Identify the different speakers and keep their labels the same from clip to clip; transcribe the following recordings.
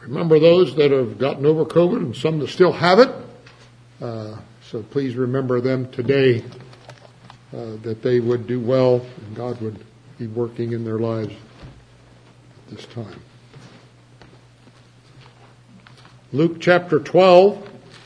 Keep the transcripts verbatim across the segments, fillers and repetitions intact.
Speaker 1: remember those that have gotten over COVID and some that still have it. Uh, so please remember them today, uh, that they would do well and God would be working in their lives at this time. Luke chapter twelve.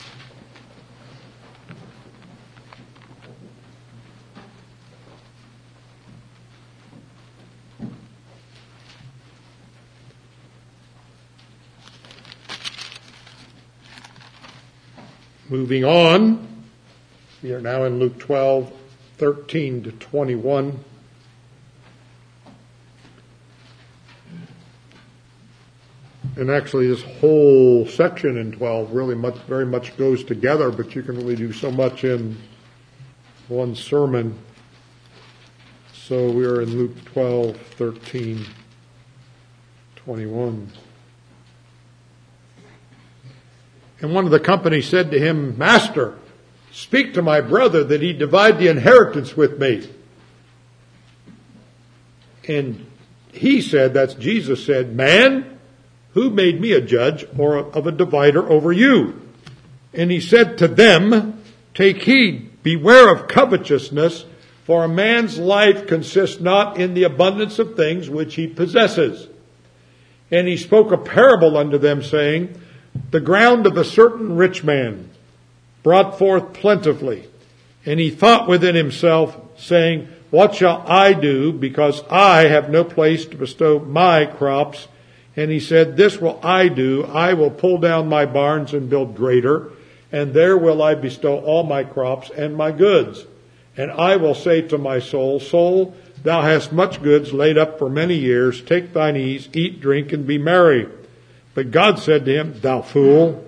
Speaker 1: Moving on, we are now in Luke twelve, thirteen to twenty-one. And actually this whole section in twelve really much, very much goes together, but you can only do so much in one sermon. So we are in Luke twelve, thirteen, twenty-one. And one of the company said to him, Master, speak to my brother that he divide the inheritance with me. And he said, that's Jesus said, Man, who made me a judge or of a divider over you? And he said to them, Take heed, beware of covetousness, for a man's life consists not in the abundance of things which he possesses. And he spoke a parable unto them, saying, The ground of a certain rich man brought forth plentifully. And he thought within himself, saying, What shall I do, because I have no place to bestow my crops? And he said, This will I do. I will pull down my barns and build greater, and there will I bestow all my crops and my goods. And I will say to my soul, Soul, thou hast much goods laid up for many years. Take thine ease, eat, drink, and be merry. But God said to him, Thou fool,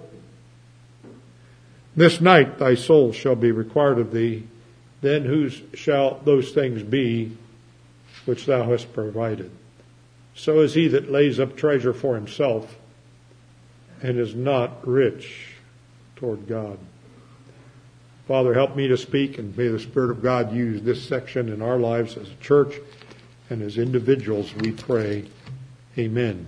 Speaker 1: this night thy soul shall be required of thee. Then whose shall those things be which thou hast provided? So is he that lays up treasure for himself and is not rich toward God. Father, help me to speak, and may the Spirit of God use this section in our lives as a church and as individuals, we pray. Amen.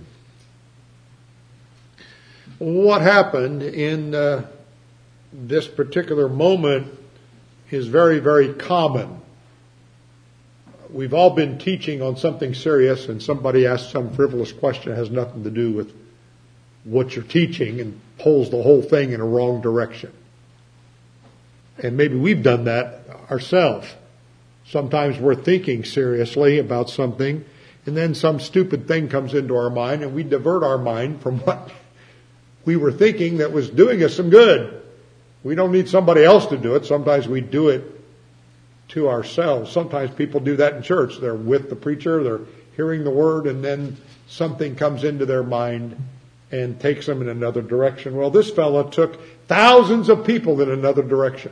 Speaker 1: What happened in uh, this particular moment is very, very common. We've all been teaching on something serious, and somebody asks some frivolous question that has nothing to do with what you're teaching and pulls the whole thing in a wrong direction. And maybe we've done that ourselves. Sometimes we're thinking seriously about something, and then some stupid thing comes into our mind, and we divert our mind from what we were thinking that was doing us some good. We don't need somebody else to do it. Sometimes we do it to ourselves. Sometimes people do that in church. They're with the preacher, they're hearing the word, and then something comes into their mind and takes them in another direction. Well, this fellow took thousands of people in another direction.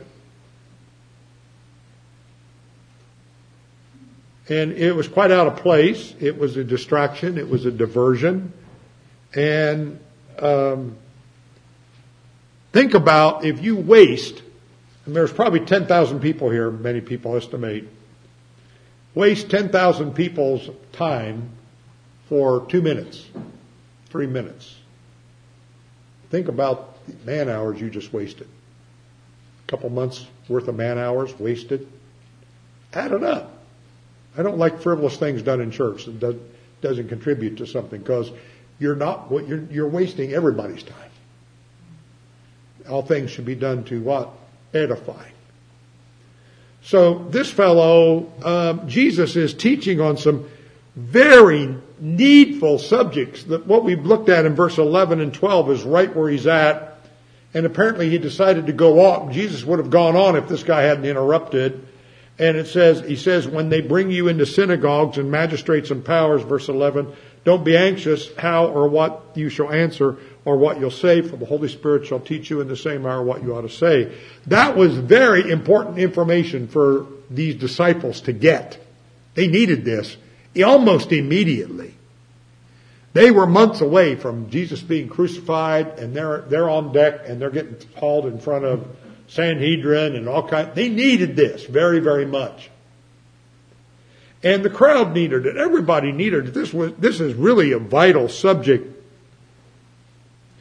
Speaker 1: And it was quite out of place. It was a distraction. It was a diversion. And um, think about if you waste, and there's probably ten thousand people here, many people estimate, waste ten thousand people's time for two minutes, three minutes. Think about the man hours you just wasted. A couple months worth of man hours wasted. Add it up. I don't like frivolous things done in church that does, doesn't contribute to something, because you're not you're you're wasting everybody's time. All things should be done to what? Edify. So this fellow, um, Jesus is teaching on some very needful subjects. That what we've looked at in verse eleven and twelve is right where he's at. And apparently he decided to go on. Jesus would have gone on if this guy hadn't interrupted. And it says, he says, when they bring you into synagogues and magistrates and powers, verse eleven, don't be anxious how or what you shall answer or what you'll say, for the Holy Spirit shall teach you in the same hour what you ought to say. That was very important information for these disciples to get. They needed this almost immediately. They were months away from Jesus being crucified, and they're, they're on deck, and they're getting hauled in front of Sanhedrin and all kinds. They needed this very, very much. And the crowd needed it. Everybody needed it. This was, this is really a vital subject.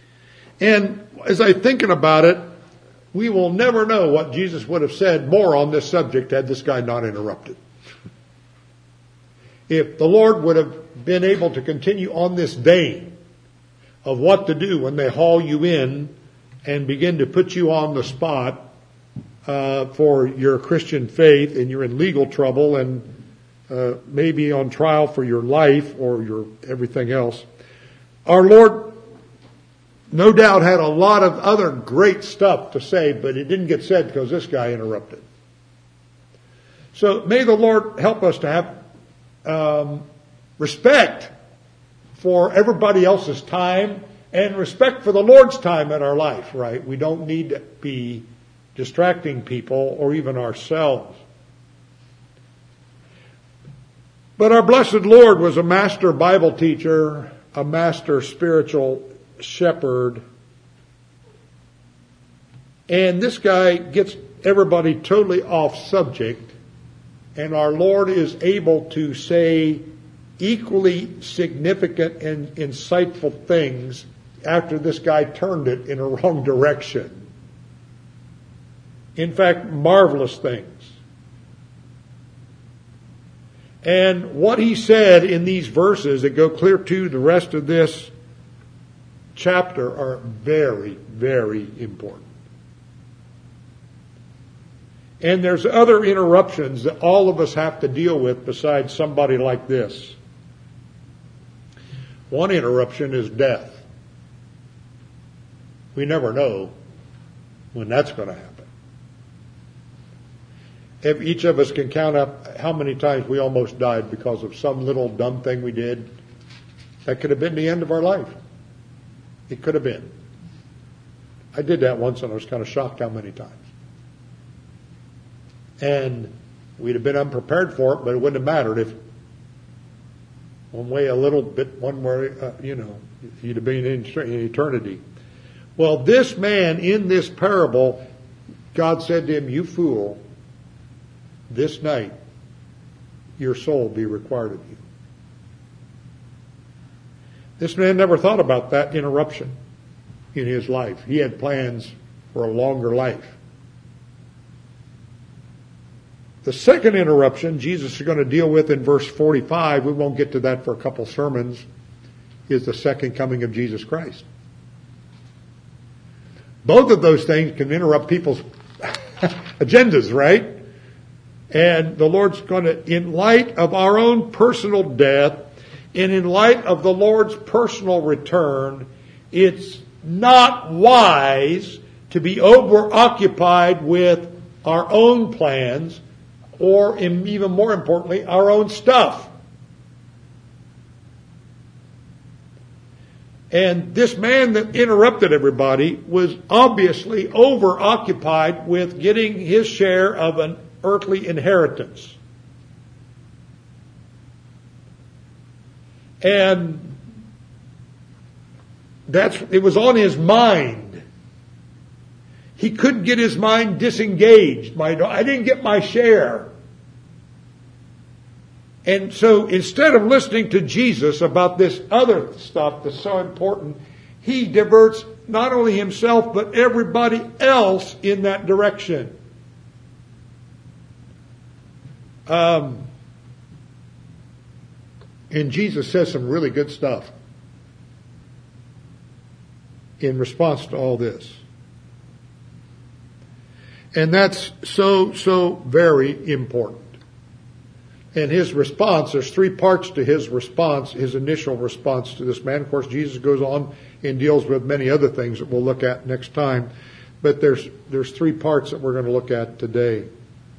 Speaker 1: And as I'm thinking about it, we will never know what Jesus would have said more on this subject had this guy not interrupted. If the Lord would have been able to continue on this vein of what to do when they haul you in and begin to put you on the spot uh, for your Christian faith, and you're in legal trouble and uh, maybe on trial for your life or your everything else, our Lord no doubt had a lot of other great stuff to say, but it didn't get said because this guy interrupted. So may the Lord help us to have um, respect for everybody else's time and respect for the Lord's time in our life, right? We don't need to be distracting people or even ourselves. But our blessed Lord was a master Bible teacher, a master spiritual shepherd. And this guy gets everybody totally off subject, and our Lord is able to say equally significant and insightful things after this guy turned it in a wrong direction. In fact, marvelous things. And what he said in these verses that go clear to the rest of this chapter are very, very important. And there's other interruptions that all of us have to deal with besides somebody like this. One interruption is death. We never know when that's going to happen. If each of us can count up how many times we almost died because of some little dumb thing we did, that could have been the end of our life. It could have been. I did that once and I was kind of shocked how many times. And we'd have been unprepared for it, but it wouldn't have mattered if one way a little bit, one way, uh, you know, you'd have been in eternity. Well, this man in this parable, God said to him, "You fool, this night your soul will be required of you." This man never thought about that interruption in his life. He had plans for a longer life. The second interruption Jesus is going to deal with in verse forty-five, we won't get to that for a couple sermons, is the second coming of Jesus Christ. Both of those things can interrupt people's agendas, right? And the Lord's going to, in light of our own personal death, and in light of the Lord's personal return, it's not wise to be overoccupied with our own plans, or even more importantly, our own stuff. And this man that interrupted everybody was obviously overoccupied with getting his share of an earthly inheritance. And that's, it was on his mind. He couldn't get his mind disengaged. My, I didn't get my share. And so instead of listening to Jesus about this other stuff that's so important, he diverts not only himself but everybody else in that direction. Um, and Jesus says some really good stuff in response to all this. And that's so, so very important. And his response, there's three parts to his response, his initial response to this man. Of course, Jesus goes on and deals with many other things that we'll look at next time. But there's, there's three parts that we're going to look at today.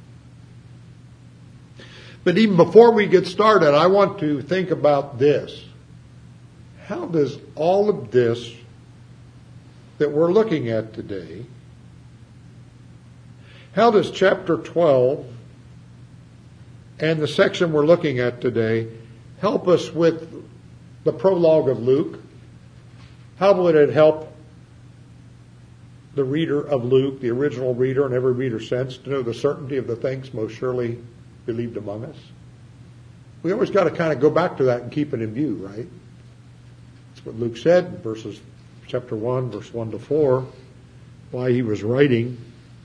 Speaker 1: But even before we get started, I want to think about this. How does all of this that we're looking at today, how does chapter twelve and the section we're looking at today help us with the prologue of Luke? How would it help the reader of Luke, the original reader and every reader since, to know the certainty of the things most surely believed among us? We always got to kind of go back to that and keep it in view, right? That's what Luke said in verses chapter one, verse one to four, why he was writing.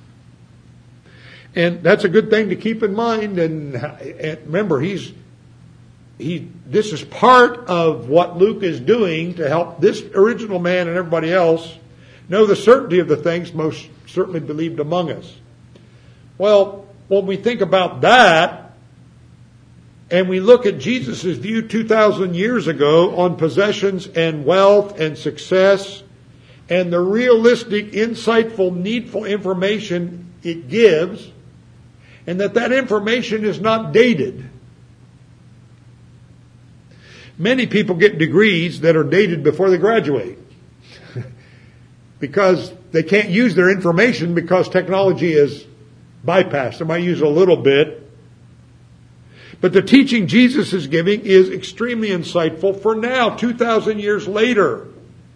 Speaker 1: And that's a good thing to keep in mind. And, and remember, he's he. This is part of what Luke is doing to help this original man and everybody else know the certainty of the things most certainly believed among us. Well, when we think about that, and we look at Jesus' view two thousand years ago on possessions and wealth and success, and the realistic, insightful, needful information it gives, and that that information is not dated. Many people get degrees that are dated before they graduate because they can't use their information because technology is bypassed. They might use a little bit. But the teaching Jesus is giving is extremely insightful for now, two thousand years later.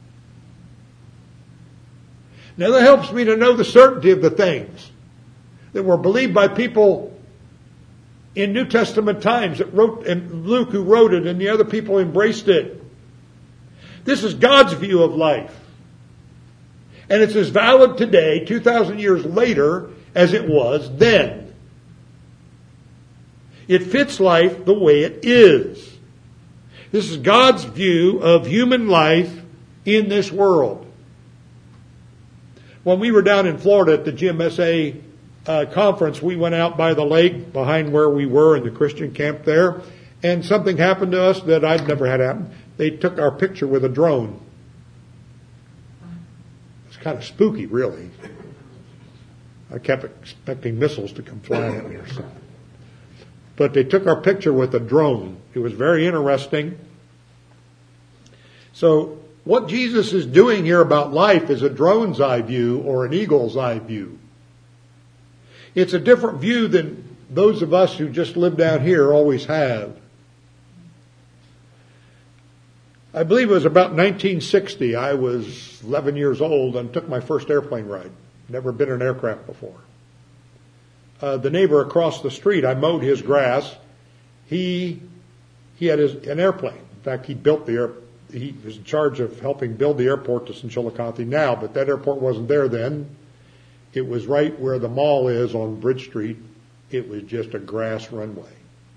Speaker 1: Now that helps me to know the certainty of the things that were believed by people in New Testament times that wrote, and Luke who wrote it, and the other people embraced it. This is God's view of life. And it's as valid today, two thousand years later, as it was then. It fits life the way it is. This is God's view of human life in this world. When we were down in Florida at the G M S A uh, conference, we went out by the lake behind where we were in the Christian camp there, and something happened to us that I'd never had happen. They took our picture with a drone. It's kind of spooky, really. I kept expecting missiles to come flying at me or something. But they took our picture with a drone. It was very interesting. So what Jesus is doing here about life is a drone's eye view or an eagle's eye view. It's a different view than those of us who just live down here always have. I believe it was about nineteen sixty. I was eleven years old and took my first airplane ride. Never been in an aircraft before. Uh, the neighbor across the street, I mowed his grass. He he had his, an airplane. In fact, he built the air. He was in charge of helping build the airport that's in Chillicothe now, but that airport wasn't there then. It was right where the mall is on Bridge Street. It was just a grass runway.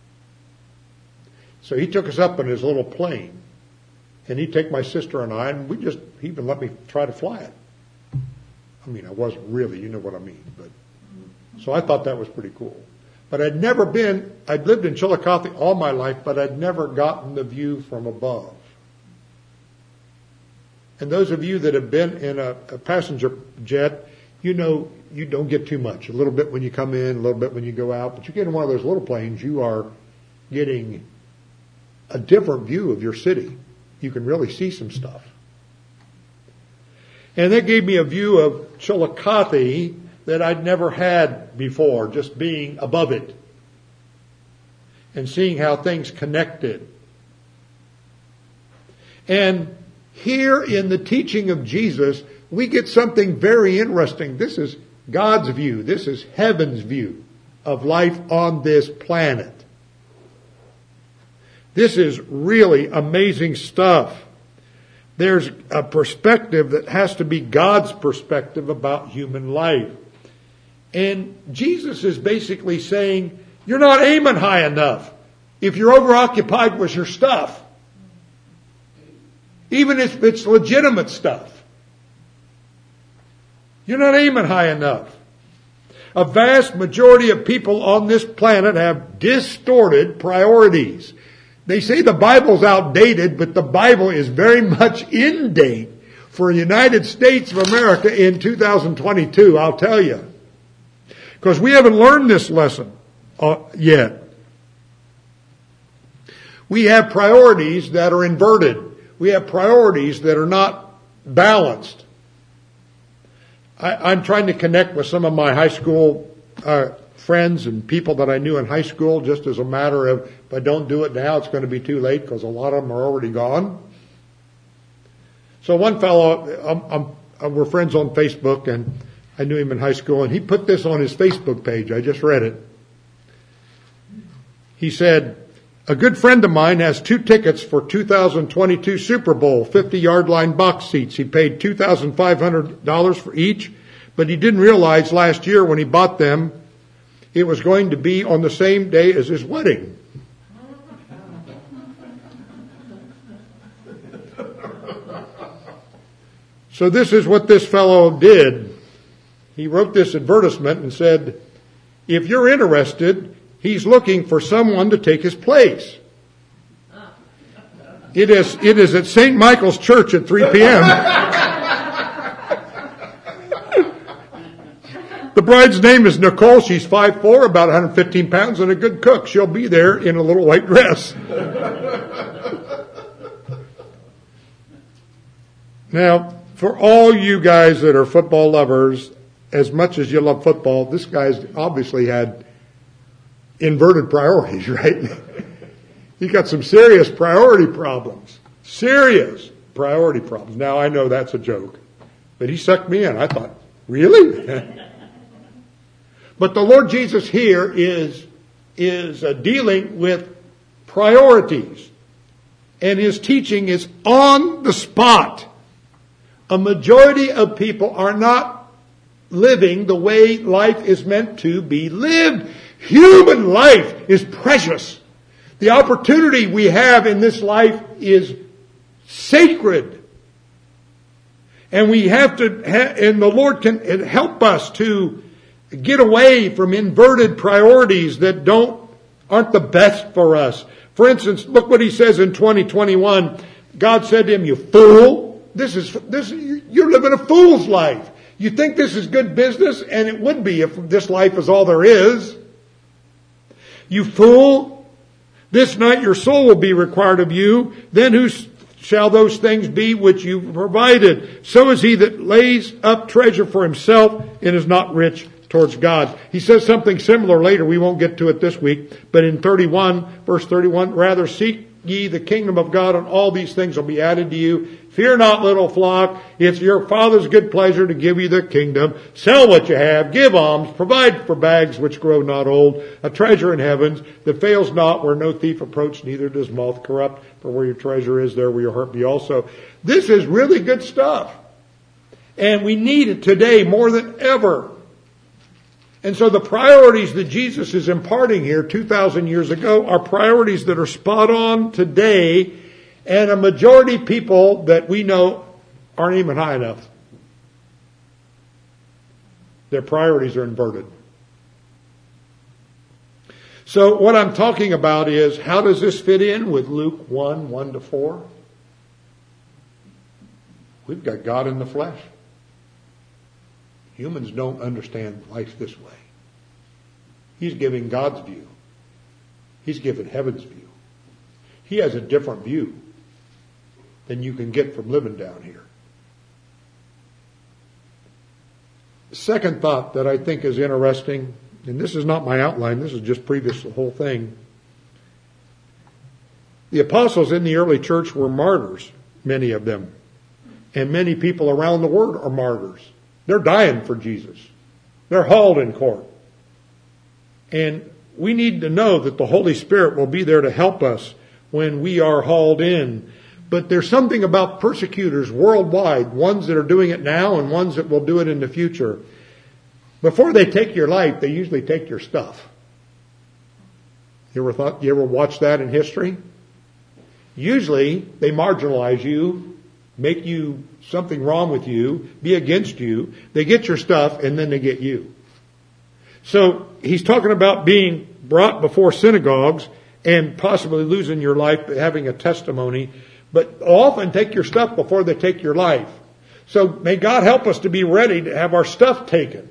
Speaker 1: So he took us up in his little plane, and he'd take my sister and I, and we just, he even let me try to fly it. I mean, I wasn't really, you know what I mean, but, so I thought that was pretty cool. But I'd never been, I'd lived in Chillicothe all my life, but I'd never gotten the view from above. And those of you that have been in a, a passenger jet, you know you don't get too much. A little bit when you come in, a little bit when you go out. But you get in one of those little planes, you are getting a different view of your city. You can really see some stuff. And that gave me a view of Chillicothe that I'd never had before, just being above it and seeing how things connected. And here in the teaching of Jesus, we get something very interesting. This is God's view. This is heaven's view of life on this planet. This is really amazing stuff. There's a perspective that has to be God's perspective about human life. And Jesus is basically saying, you're not aiming high enough if you're overoccupied with your stuff. Even if it's legitimate stuff. You're not aiming high enough. A vast majority of people on this planet have distorted priorities. They say the Bible's outdated, but the Bible is very much in date for the United States of America in two thousand twenty-two, I'll tell you. Because we haven't learned this lesson uh, yet. We have priorities that are inverted. We have priorities that are not balanced. I, I'm trying to connect with some of my high school uh, friends and people that I knew in high school, just as a matter of, if I don't do it now, it's going to be too late because a lot of them are already gone. So one fellow, I'm, I'm, we're friends on Facebook, and I knew him in high school, and he put this on his Facebook page. I just read it. He said, A good friend of mine has two tickets for two thousand twenty-two Super Bowl, fifty-yard line box seats. He paid two thousand five hundred dollars for each, but he didn't realize last year when he bought them, it was going to be on the same day as his wedding. So this is what this fellow did. He wrote this advertisement and said, if you're interested, he's looking for someone to take his place. It is, it is at Saint Michael's Church at three p.m. The bride's name is Nicole. She's five foot four, about one hundred fifteen pounds, and a good cook. She'll be there in a little white dress. Now, for all you guys that are football lovers, as much as you love football, this guy's obviously had inverted priorities, right? He got some serious priority problems. Serious priority problems. Now, I know that's a joke, but he sucked me in. I thought, really? But the Lord Jesus here is, is uh, dealing with priorities. And his teaching is on the spot. A majority of people are not living the way life is meant to be lived. Human life is precious. The opportunity we have in this life is sacred. And we have to, ha- and the Lord can help us to get away from inverted priorities that don't, aren't the best for us. For instance, look what he says in twenty twenty-one. God said to him, you fool. This is, this, you're living a fool's life. You think this is good business, and it would be if this life is all there is. You fool, this night your soul will be required of you. Then who shall those things be which you provided? So is he that lays up treasure for himself and is not rich towards God. He says something similar later. We won't get to it this week. But in thirty-one, verse thirty-one, rather seek ye the kingdom of God, and all these things will be added to you. Fear not, little flock. It's your Father's good pleasure to give you the kingdom. Sell what you have. Give alms. Provide for bags which grow not old. A treasure in heavens that fails not, where no thief approach, neither does moth corrupt. For where your treasure is, there will your heart be also. This is really good stuff. And we need it today more than ever. And so the priorities that Jesus is imparting here two thousand years ago are priorities that are spot on today, and a majority of people that we know aren't even high enough. Their priorities are inverted. So what I'm talking about is, how does this fit in with Luke one, one to four? We've got God in the flesh. Humans don't understand life this way. He's giving God's view. He's given heaven's view. He has a different view than you can get from living down here. The second thought that I think is interesting, and this is not my outline, this is just previous to the whole thing. The apostles in the early church were martyrs, many of them. And many people around the world are martyrs. They're dying for Jesus. They're hauled in court. And we need to know that the Holy Spirit will be there to help us when we are hauled in. But there's something about persecutors worldwide, ones that are doing it now and ones that will do it in the future. Before they take your life, they usually take your stuff. You ever thought, you ever watched that in history? Usually they marginalize you, make you something wrong with you, be against you. They get your stuff and then they get you. So he's talking about being brought before synagogues and possibly losing your life, but having a testimony. But often take your stuff before they take your life. So may God help us to be ready to have our stuff taken.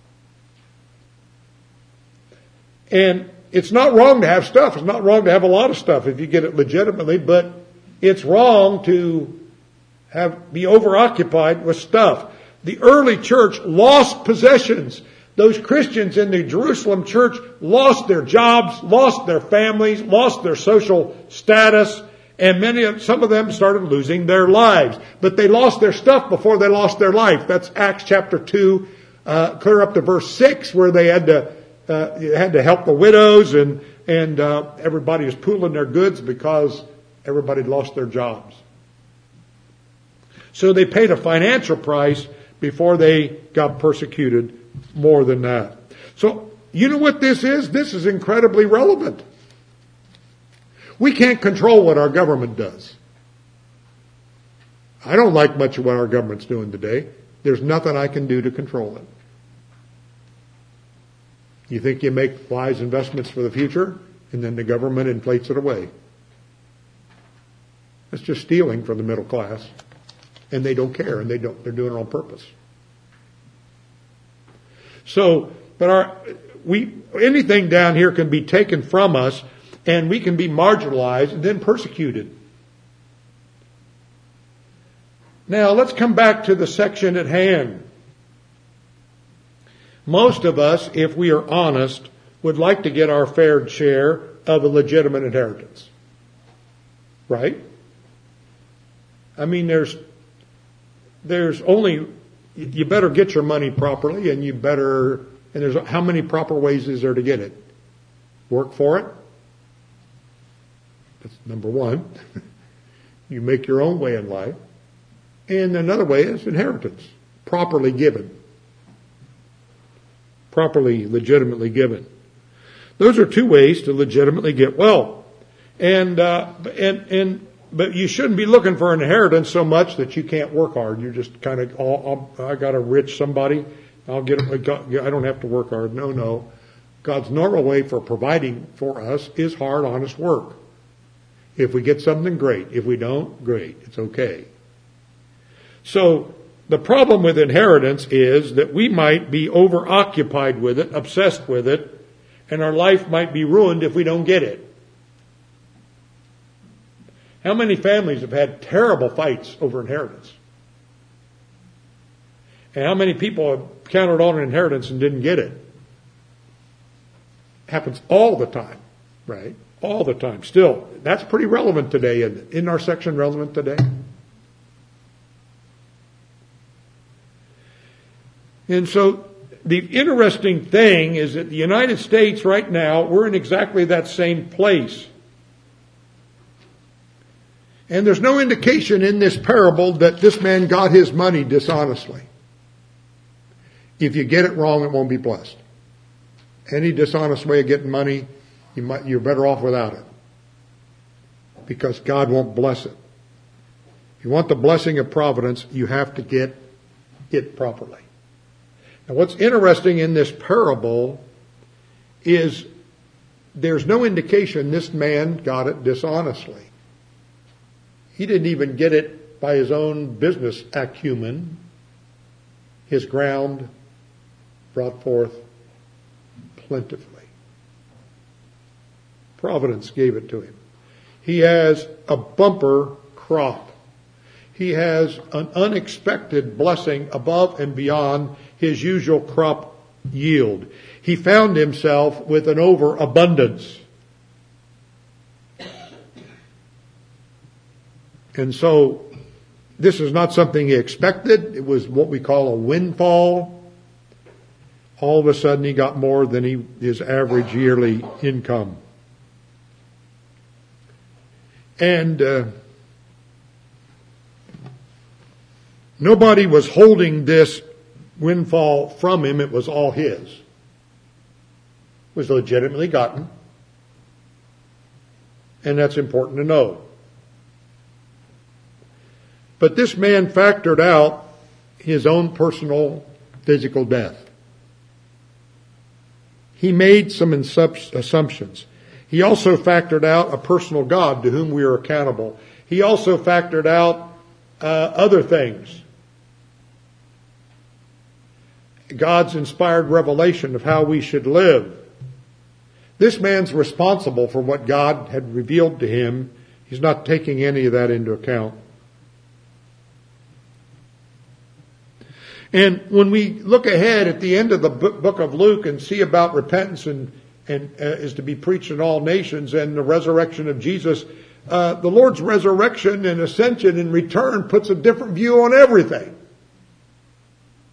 Speaker 1: And it's not wrong to have stuff. It's not wrong to have a lot of stuff if you get it legitimately, but it's wrong to have be overoccupied with stuff. The early church lost possessions. Those Christians in the Jerusalem church lost their jobs, lost their families, lost their social status, and many of, some of them started losing their lives. But they lost their stuff before they lost their life. That's Acts chapter two, uh, clear up to verse six, where they had to uh, had to help the widows and and uh, everybody was pooling their goods because everybody lost their jobs. So they paid a financial price before they got persecuted more than that. So you know what this is? This is incredibly relevant. We can't control what our government does. I don't like much of what our government's doing today. There's nothing I can do to control it. You think you make wise investments for the future, and then the government inflates it away. It's just stealing from the middle class, and they don't care, and they don't. They're doing it on purpose. So, but our we anything down here can be taken from us, and we can be marginalized and then persecuted. Now, let's come back to the section at hand. Most of us, if we are honest, would like to get our fair share of a legitimate inheritance. Right? I mean, there's, there's only, you better get your money properly, and you better, and there's, how many proper ways is there to get it? Work for it. That's number one. You make your own way in life. And another way is inheritance, properly given. Properly, legitimately given. Those are two ways to legitimately get wealth. And, uh, and, and, but you shouldn't be looking for inheritance so much that you can't work hard. You're just kind of, oh, I got a rich somebody, I'll get it, I don't have to work hard. No, no. God's normal way for providing for us is hard, honest work. If we get something, great. If we don't, great. It's okay. So the problem with inheritance is that we might be overoccupied with it, obsessed with it, and our life might be ruined if we don't get it. How many families have had terrible fights over inheritance? And how many people have counted on an inheritance and didn't get it? Happens all the time, right? All the time. Still, that's pretty relevant today. Isn't our section relevant today? And so the interesting thing is that the United States right now, we're in exactly that same place. And there's no indication in this parable that this man got his money dishonestly. If you get it wrong, it won't be blessed. Any dishonest way of getting money, you might, you're better off without it. Because God won't bless it. If you want the blessing of providence, you have to get it properly. Now, what's interesting in this parable is there's no indication this man got it dishonestly. He didn't even get it by his own business acumen. His ground brought forth plentifully. Providence gave it to him. He has a bumper crop. He has an unexpected blessing above and beyond his usual crop yield. He found himself with an overabundance. And so this is not something he expected. It was what we call a windfall. All of a sudden he got more than he, his average yearly income. And uh, nobody was holding this windfall from him. It was all his. It was legitimately gotten. And that's important to know. But this man factored out his own personal physical death. He made some assumptions. He also factored out a personal God to whom we are accountable. He also factored out uh, other things. God's inspired revelation of how we should live. This man's responsible for what God had revealed to him. He's not taking any of that into account. And when we look ahead at the end of the book of Luke and see about repentance and, and uh, is to be preached in all nations and the resurrection of Jesus, uh, the Lord's resurrection and ascension and return puts a different view on everything.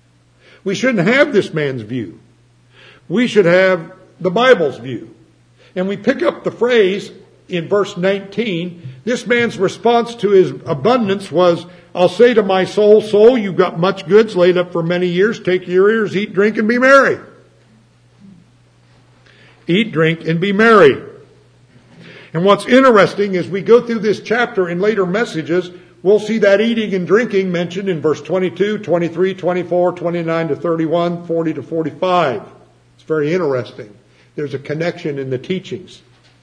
Speaker 1: We shouldn't have this man's view. We should have the Bible's view. And we pick up the phrase in verse nineteen. This man's response to his abundance was, I'll say to my soul, soul, you've got much goods laid up for many years. Take your ears, eat, drink, and be merry. Eat, drink, and be merry. And what's interesting is we go through this chapter in later messages, we'll see that eating and drinking mentioned in verse twenty-two, twenty-three, twenty-four, twenty-nine to thirty-one, forty to forty-five. It's very interesting. There's a connection in the teachings.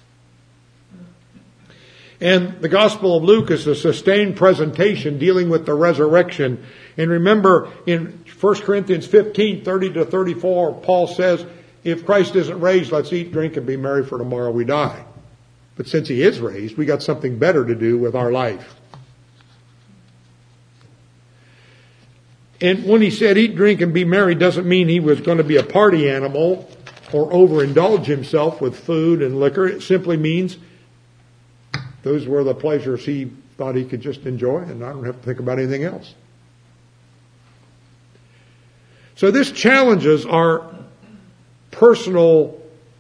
Speaker 1: And the Gospel of Luke is a sustained presentation dealing with the resurrection. And remember, in First Corinthians fifteen, thirty to thirty-four, Paul says, if Christ isn't raised, let's eat, drink, and be merry, for tomorrow we die. But since he is raised, we got something better to do with our life. And when he said eat, drink, and be merry, doesn't mean he was going to be a party animal or overindulge himself with food and liquor. It simply means those were the pleasures he thought he could just enjoy, and I don't have to think about anything else. So this challenges our personal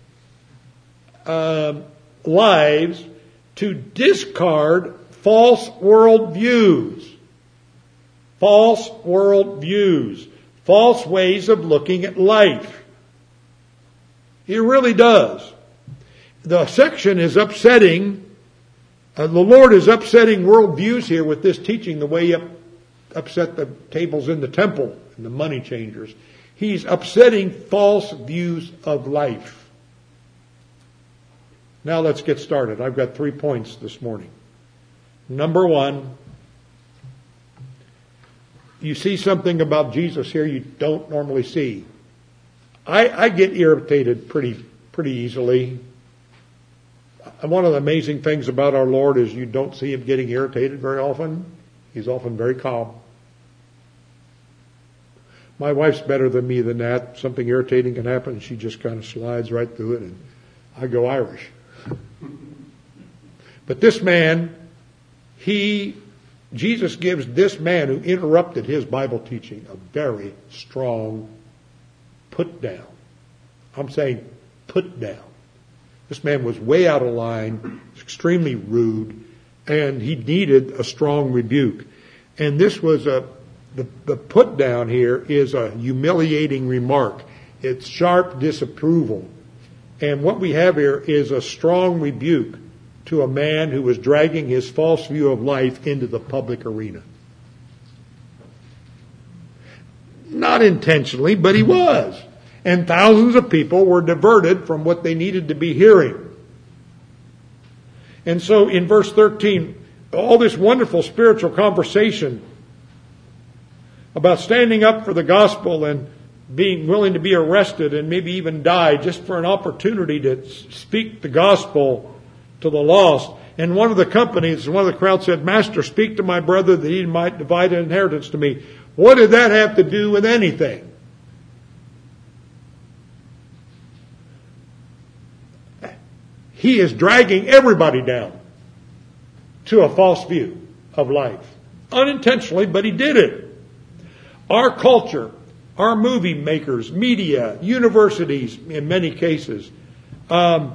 Speaker 1: uh, lives to discard false world views. False world views. False ways of looking at life. It really does. The section is upsetting. Uh, the Lord is upsetting world views here with this teaching the way he up, upset the tables in the temple and the money changers. He's upsetting false views of life. Now let's get started. I've got three points this morning. Number one, you see something about Jesus here you don't normally see. I, I get irritated pretty pretty easily. One of the amazing things about our Lord is you don't see him getting irritated very often. He's often very calm. My wife's better than me than that. Something irritating can happen, and she just kind of slides right through it, and I go Irish. But this man, he, Jesus gives this man who interrupted his Bible teaching a very strong put down. I'm saying put down. This man was way out of line, extremely rude, and he needed a strong rebuke. And this was a, the, the put down here is a humiliating remark. It's sharp disapproval. And what we have here is a strong rebuke to a man who was dragging his false view of life into the public arena. Not intentionally, but he was. And thousands of people were diverted from what they needed to be hearing. And so in verse thirteen, all this wonderful spiritual conversation about standing up for the gospel and being willing to be arrested and maybe even die just for an opportunity to speak the gospel to the lost. And one of the companies, one of the crowd said, Master, speak to my brother that he might divide an inheritance to me. What did that have to do with anything? He is dragging everybody down to a false view of life. Unintentionally, but he did it. Our culture, our movie makers, media, universities, in many cases, um,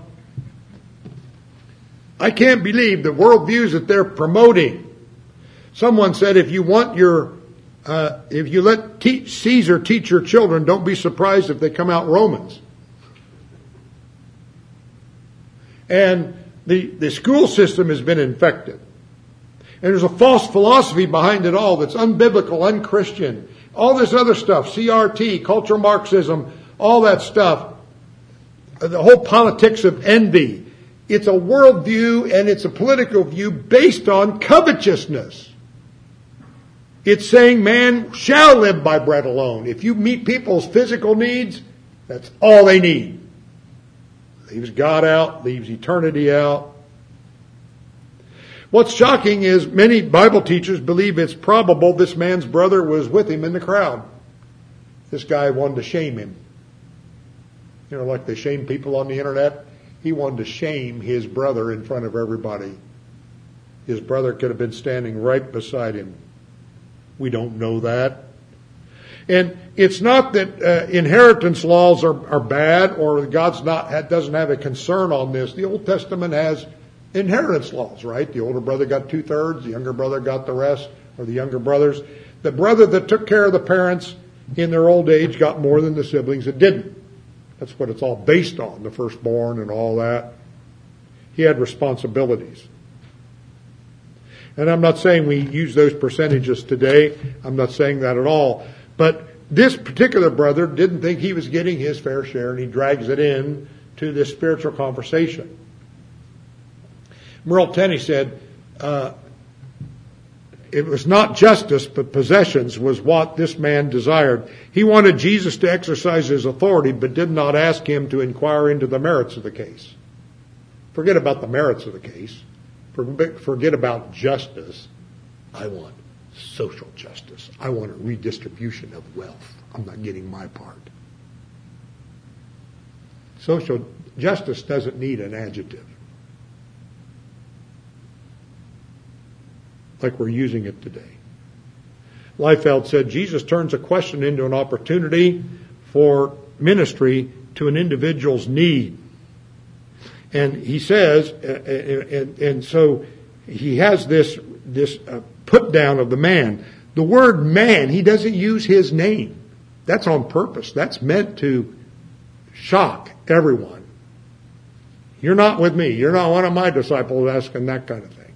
Speaker 1: I can't believe the worldviews that they're promoting. Someone said, if you want your, uh, if you let te- Caesar teach your children, don't be surprised if they come out Romans. And the, the school system has been infected. And there's a false philosophy behind it all that's unbiblical, unchristian. All this other stuff, C R T, cultural Marxism, all that stuff. The whole politics of envy. It's a worldview and it's a political view based on covetousness. It's saying man shall live by bread alone. If you meet people's physical needs, that's all they need. Leaves God out, leaves eternity out. What's shocking is many Bible teachers believe it's probable this man's brother was with him in the crowd. This guy wanted to shame him. You know, like they shame people on the internet. He wanted to shame his brother in front of everybody. His brother could have been standing right beside him. We don't know that. And it's not that uh, inheritance laws are, are bad or God's not doesn't have a concern on this. The Old Testament has inheritance laws, right? The older brother got two-thirds, the younger brother got the rest, or the younger brothers. The brother that took care of the parents in their old age got more than the siblings that didn't. That's what it's all based on, the firstborn and all that. He had responsibilities. And I'm not saying we use those percentages today. I'm not saying that at all. But this particular brother didn't think he was getting his fair share, and he drags it in to this spiritual conversation. Merle Tenney said, uh, it was not justice, but possessions was what this man desired. He wanted Jesus to exercise his authority, but did not ask him to inquire into the merits of the case. Forget about the merits of the case. Forget about justice. I want social justice. I want a redistribution of wealth. I'm not getting my part. Social justice doesn't need an adjective, like we're using it today. Liefeld said, Jesus turns a question into an opportunity for ministry to an individual's need. And he says, uh, and, and so he has this, this uh, put down of the man. The word man, he doesn't use his name. That's on purpose. That's meant to shock everyone. You're not with me. You're not one of my disciples asking that kind of thing.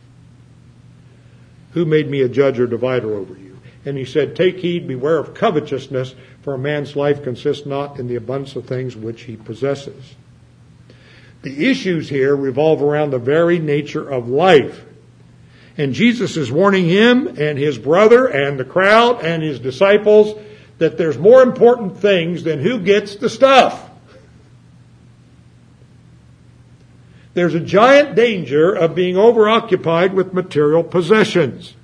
Speaker 1: Who made me a judge or divider over you? And he said, take heed, beware of covetousness, for a man's life consists not in the abundance of things which he possesses. The issues here revolve around the very nature of life. And Jesus is warning him and his brother and the crowd and his disciples that there's more important things than who gets the stuff. There's a giant danger of being overoccupied with material possessions.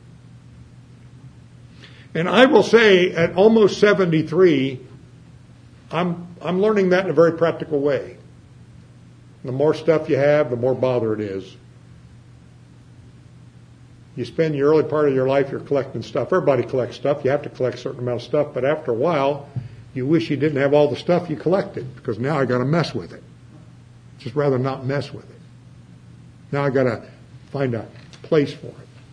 Speaker 1: And I will say, at almost seventy-three, I'm, I'm learning that in a very practical way. The more stuff you have, the more bother it is. You spend the early part of your life, you're collecting stuff. Everybody collects stuff. You have to collect a certain amount of stuff. But after a while, you wish you didn't have all the stuff you collected, because now I got to mess with it. Just rather not mess with it. Now I got to find a place for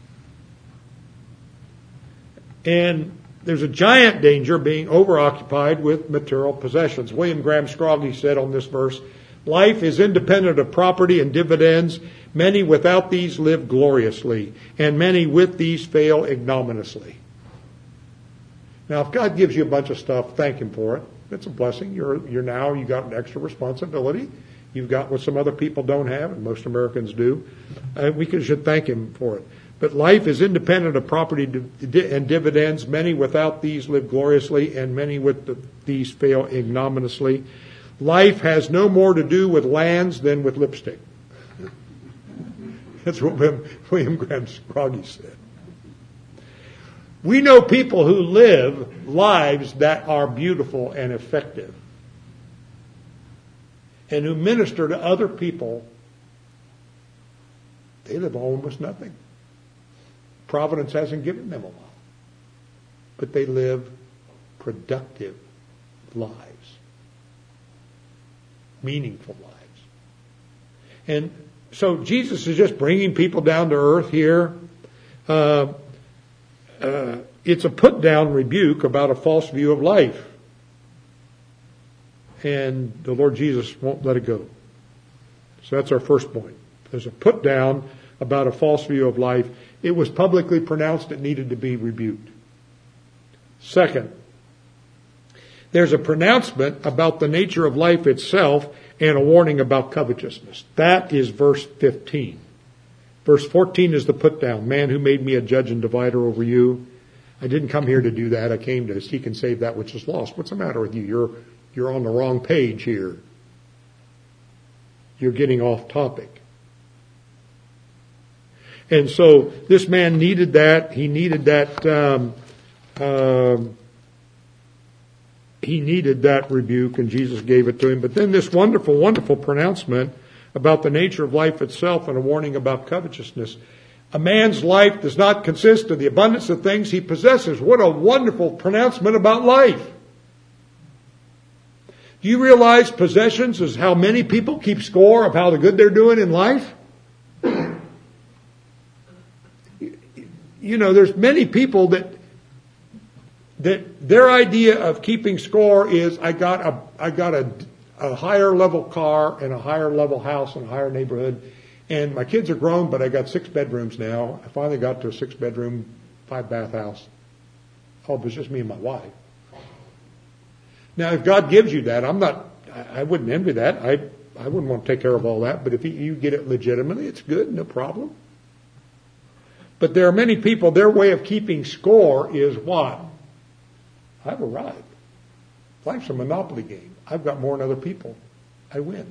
Speaker 1: it. And there's a giant danger being overoccupied with material possessions. William Graham Scroggie said on this verse, life is independent of property and dividends. Many without these live gloriously, and many with these fail ignominiously. Now, if God gives you a bunch of stuff, thank Him for it. It's a blessing. You're, you're now, you got an extra responsibility. You've got what some other people don't have, and most Americans do. Uh, we can, should thank Him for it. But life is independent of property and dividends. Many without these live gloriously, and many with the, these fail ignominiously. Life has no more to do with lands than with lipstick. That's what William Graham Scroggie said. We know people who live lives that are beautiful and effective, and who minister to other people. They live almost nothing. Providence hasn't given them a lot, but they live productive lives. Meaningful lives. And so Jesus is just bringing people down to earth here. Uh, uh, it's a put-down rebuke about a false view of life. And the Lord Jesus won't let it go. So that's our first point. There's a put-down about a false view of life. It was publicly pronounced it needed to be rebuked. Second, there's a pronouncement about the nature of life itself and a warning about covetousness. That is verse fifteen. Verse fourteen is the put down. Man who made me a judge and divider over you. I didn't come here to do that. I came to seek and save that which is lost. What's the matter with you? You're, you're on the wrong page here. You're getting off topic. And so this man needed that. He needed that, um, um, he needed that rebuke, and Jesus gave it to him. But then this wonderful, wonderful pronouncement about the nature of life itself and a warning about covetousness. A man's life does not consist of the abundance of things he possesses. What a wonderful pronouncement about life. Do you realize possessions is how many people keep score of how the good they're doing in life? You know, there's many people that that their idea of keeping score is I got a I got a, a higher level car and a higher level house and a higher neighborhood, and my kids are grown, but I got six bedrooms now. I finally got to a six bedroom, five bath house. Oh, but it's just me and my wife. Now, if God gives you that, I'm not. I, I wouldn't envy that. I I wouldn't want to take care of all that. But if you, you get it legitimately, it's good, no problem. But there are many people. Their way of keeping score is what? I've arrived. Life's a monopoly game. I've got more than other people. I win.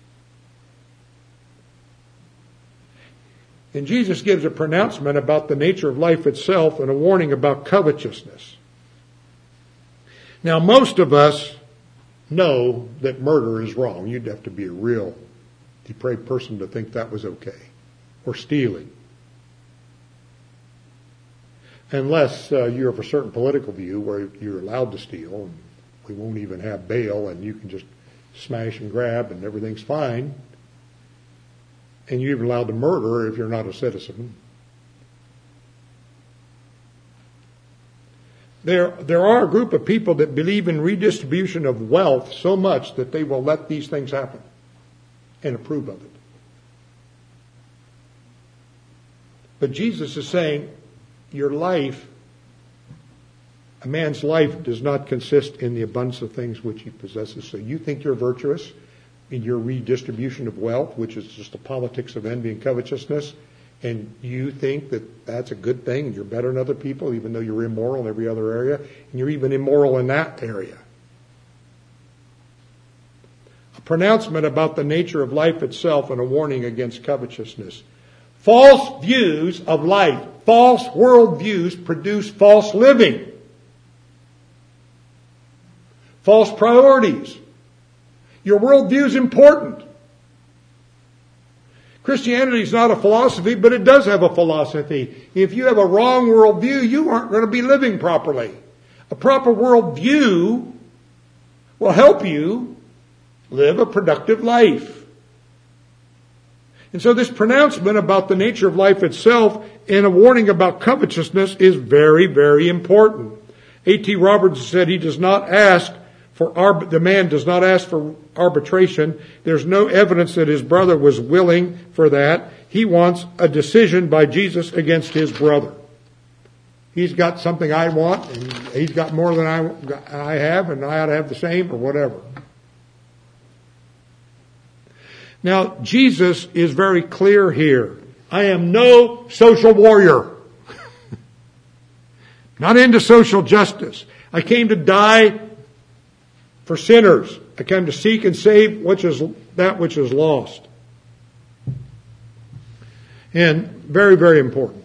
Speaker 1: And Jesus gives a pronouncement about the nature of life itself and a warning about covetousness. Now, most of us know that murder is wrong. You'd have to be a real depraved person to think that was okay. Or stealing. Unless uh, you're of a certain political view where you're allowed to steal and we won't even have bail and you can just smash and grab and everything's fine. And you're even allowed to murder if you're not a citizen. There, there are a group of people that believe in redistribution of wealth so much that they will let these things happen and approve of it. But Jesus is saying, your life, a man's life does not consist in the abundance of things which he possesses. So you think you're virtuous in your redistribution of wealth, which is just the politics of envy and covetousness, and you think that that's a good thing and you're better than other people, even though you're immoral in every other area, and you're even immoral in that area. A pronouncement about the nature of life itself and a warning against covetousness. False views of life, false worldviews produce false living. False priorities. Your worldview is important. Christianity is not a philosophy, but it does have a philosophy. If you have a wrong worldview, you aren't going to be living properly. A proper worldview will help you live a productive life. And so this pronouncement about the nature of life itself and a warning about covetousness is very, very important. A T Roberts said he does not ask for, arb- the man does not ask for arbitration. There's no evidence that his brother was willing for that. He wants a decision by Jesus against his brother. He's got something I want, and he's got more than I, I have, and I ought to have the same, or whatever. Now, Jesus is very clear here. I am no social warrior. Not into social justice. I came to die for sinners. I came to seek and save which is that which is lost. And very, very important.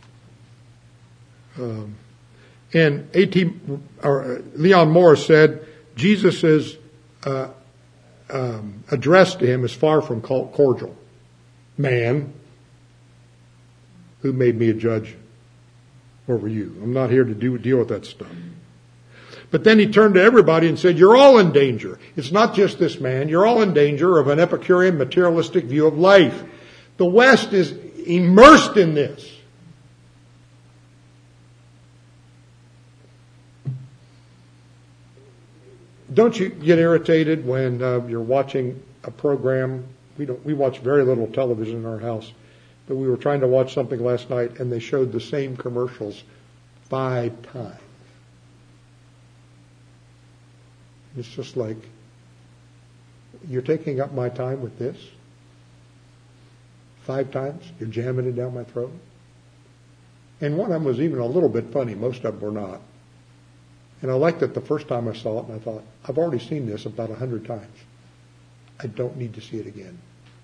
Speaker 1: Um, and A T or Leon Morris said Jesus is uh, um, addressed to him is far from cordial. Man, who made me a judge over you? I'm not here to do deal with that stuff. But then he turned to everybody and said, you're all in danger. It's not just this man. You're all in danger of an Epicurean materialistic view of life. The West is immersed in this. Don't you get irritated when uh, you're watching a program? We don't. We watch very little television in our house, but we were trying to watch something last night, and they showed the same commercials five times. It's just like, you're taking up my time with this? Five times? You're jamming it down my throat? And one of them was even a little bit funny. Most of them were not. And I liked it the first time I saw it, and I thought, I've already seen this about a hundred times. I don't need to see it again.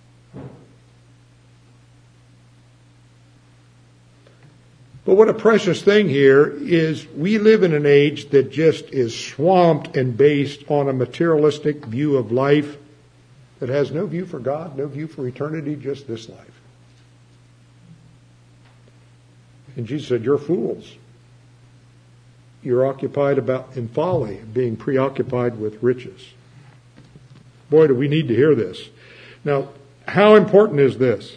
Speaker 1: But what a precious thing here is we live in an age that just is swamped and based on a materialistic view of life that has no view for God, no view for eternity, just this life. And Jesus said, you're fools. You're occupied about in folly, being preoccupied with riches. Boy, do we need to hear this. Now, how important is this?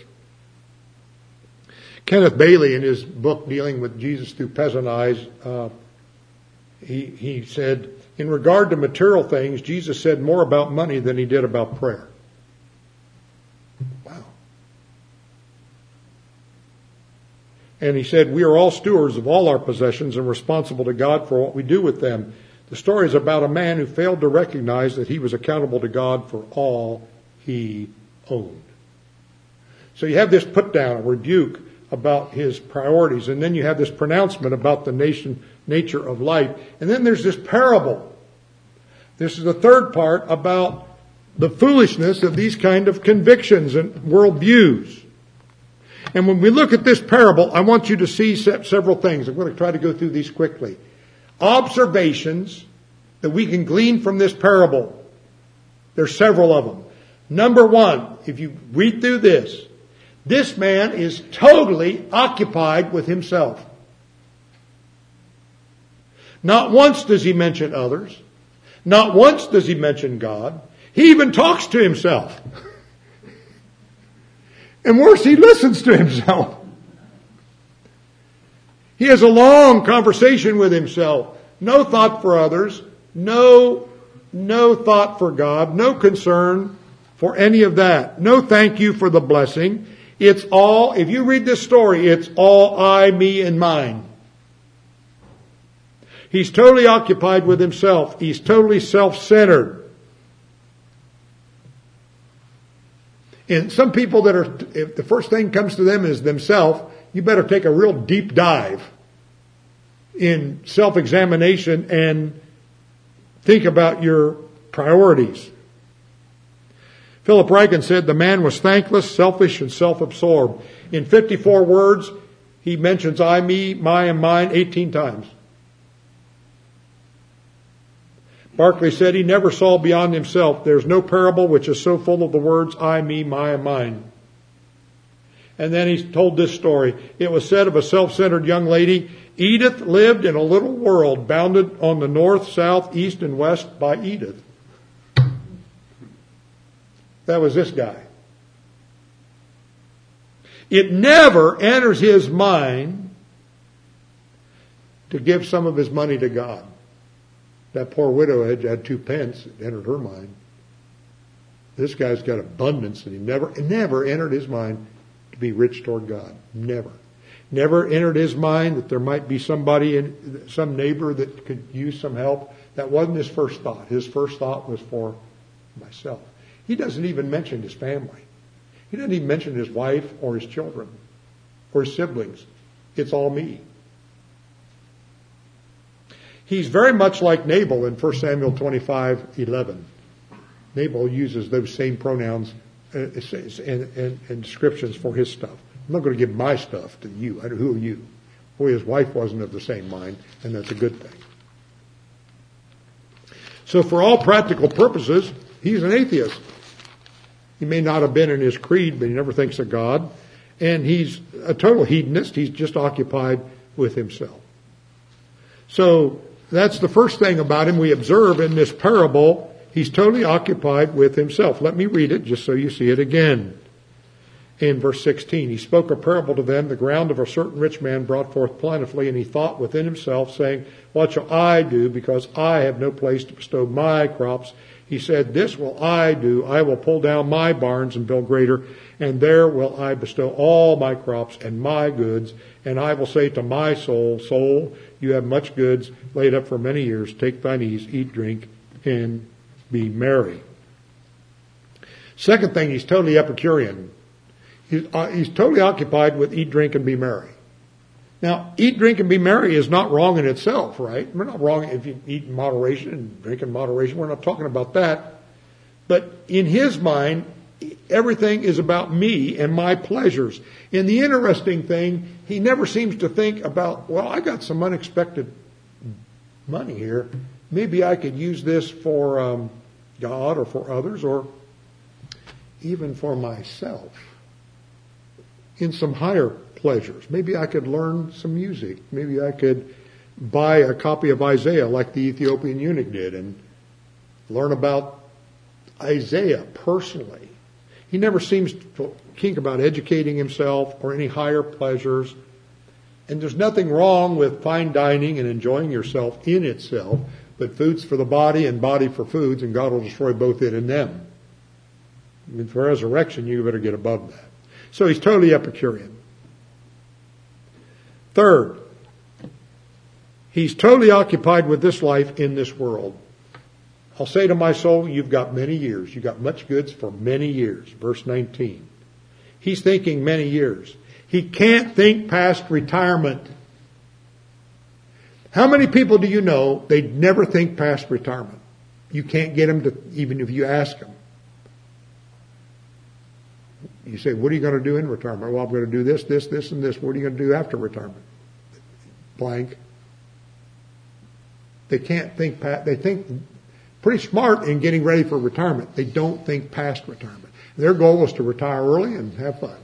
Speaker 1: Kenneth Bailey, in his book dealing with Jesus through peasant eyes, uh, he, he said, in regard to material things, Jesus said more about money than he did about prayer. Wow. And he said, we are all stewards of all our possessions and responsible to God for what we do with them. The story is about a man who failed to recognize that he was accountable to God for all he owned. So you have this put down, a rebuke about his priorities, and then you have this pronouncement about the nation, nature of life. And then there's this parable. This is the third part about the foolishness of these kind of convictions and worldviews. And when we look at this parable, I want you to see several things. I'm going to try to go through these quickly. Observations that we can glean from this parable. There's several of them. Number one, if you read through this, this man is totally occupied with himself. Not once does he mention others. Not once does he mention God. He even talks to himself. And worse, he listens to himself. He has a long conversation with himself. No thought for others. No, no thought for God. No concern for any of that. No thank you for the blessing. It's all, if you read this story, it's all I, me, and mine. He's totally occupied with himself. He's totally self-centered. And some people that are, if the first thing comes to them is themselves, you better take a real deep dive in self-examination and think about your priorities. Philip Ryken said the man was thankless, selfish, and self-absorbed. In fifty-four words, he mentions I, me, my, and mine eighteen times. Barclay said he never saw beyond himself. There's no parable which is so full of the words I, me, my, and mine. And then he told this story. It was said of a self-centered young lady, Edith lived in a little world bounded on the north, south, east, and west by Edith. That was this guy. It never enters his mind to give some of his money to God. That poor widow had, had two pence. It entered her mind. This guy's got abundance, and he never, it never entered his mind to be rich toward God. Never. Never entered his mind that there might be somebody, in, some neighbor that could use some help. That wasn't his first thought. His first thought was for myself. He doesn't even mention his family. He doesn't even mention his wife or his children or his siblings. It's all me. He's very much like Nabal in First Samuel twenty-five eleven. Nabal uses those same pronouns and, and, and descriptions for his stuff. I'm not going to give my stuff to you. Who are you? Boy, his wife wasn't of the same mind, and that's a good thing. So for all practical purposes, he's an atheist. He may not have been in his creed, but he never thinks of God. And he's a total hedonist. He's just occupied with himself. So that's the first thing about him we observe in this parable. He's totally occupied with himself. Let me read it just so you see it again. In verse sixteen, he spoke a parable to them. The ground of a certain rich man brought forth plentifully, and he thought within himself, saying, what shall I do, because I have no place to bestow my crops? He said, this will I do. I will pull down my barns and build greater, and there will I bestow all my crops and my goods. And I will say to my soul, soul, you have much goods laid up for many years. Take thine ease, eat, drink, and be merry. Second thing, he's totally Epicurean. He's, uh, he's totally occupied with eat, drink, and be merry. Now, eat, drink, and be merry is not wrong in itself, right? We're not wrong if you eat in moderation and drink in moderation. We're not talking about that. But in his mind, everything is about me and my pleasures. And the interesting thing, he never seems to think about, well, I got some unexpected money here. Maybe I could use this for um, God or for others or even for myself in some higher pleasures. Maybe I could learn some music. Maybe I could buy a copy of Isaiah like the Ethiopian eunuch did and learn about Isaiah personally. He never seems to think about educating himself or any higher pleasures. And there's nothing wrong with fine dining and enjoying yourself in itself, but food's for the body and body for foods, and God will destroy both it and them. I mean, for resurrection, you better get above that. So he's totally Epicurean. Third, he's totally occupied with this life in this world. I'll say to my soul, you've got many years. You've got much goods for many years. Verse nineteen. He's thinking many years. He can't think past retirement. How many people do you know, they never think past retirement? You can't get them to, even if you ask them. You say, what are you going to do in retirement? Well, I'm going to do this, this, this, and this. What are you going to do after retirement? Blank. They can't think past, they think pretty smart in getting ready for retirement. They don't think past retirement. Their goal is to retire early and have fun.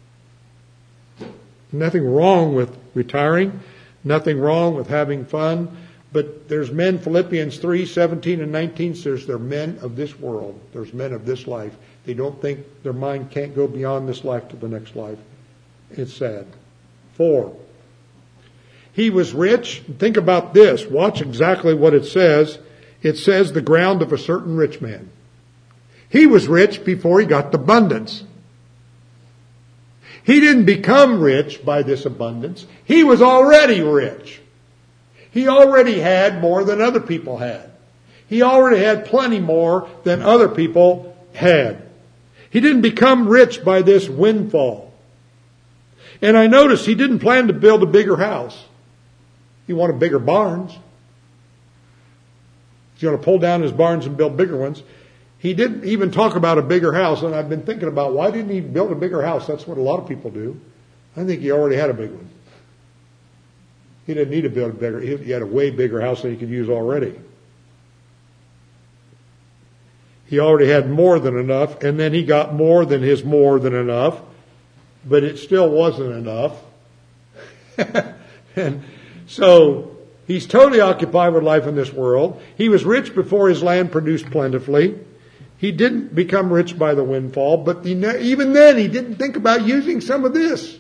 Speaker 1: Nothing wrong with retiring. Nothing wrong with having fun. But there's men, Philippians three, seventeen and nineteen says they're men of this world. There's men of this life. They don't think their mind can't go beyond this life to the next life. It's sad. Four. He was rich. Think about this. Watch exactly what it says. It says the ground of a certain rich man. He was rich before he got the abundance. He didn't become rich by this abundance. He was already rich. He already had more than other people had. He already had plenty more than other people had. He didn't become rich by this windfall. And I noticed he didn't plan to build a bigger house. He wanted bigger barns. He's going to pull down his barns and build bigger ones. He didn't even talk about a bigger house, and I've been thinking about why didn't he build a bigger house? That's what a lot of people do. I think he already had a big one. He didn't need to build a bigger. He had a way bigger house than he could use already. He already had more than enough, and then he got more than his more than enough, but it still wasn't enough. And so he's totally occupied with life in this world. He was rich before his land produced plentifully. He didn't become rich by the windfall, but he, even then he didn't think about using some of this.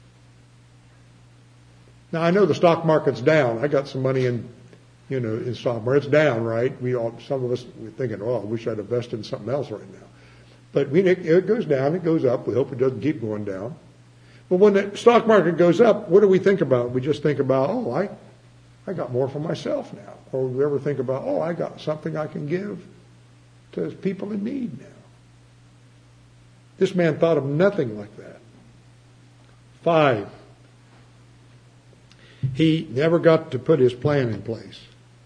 Speaker 1: Now I know the stock market's down. I got some money in, you know, in stock market. It's down, right? We all, some of us, we're thinking, oh, I wish I'd invested in something else right now. But we, it goes down, it goes up. We hope it doesn't keep going down. But when the stock market goes up, what do we think about? We just think about, oh, I, I got more for myself now. Or we ever think about, oh, I got something I can give to people in need now. This man thought of nothing like that. Five, he never got to put his plan in place.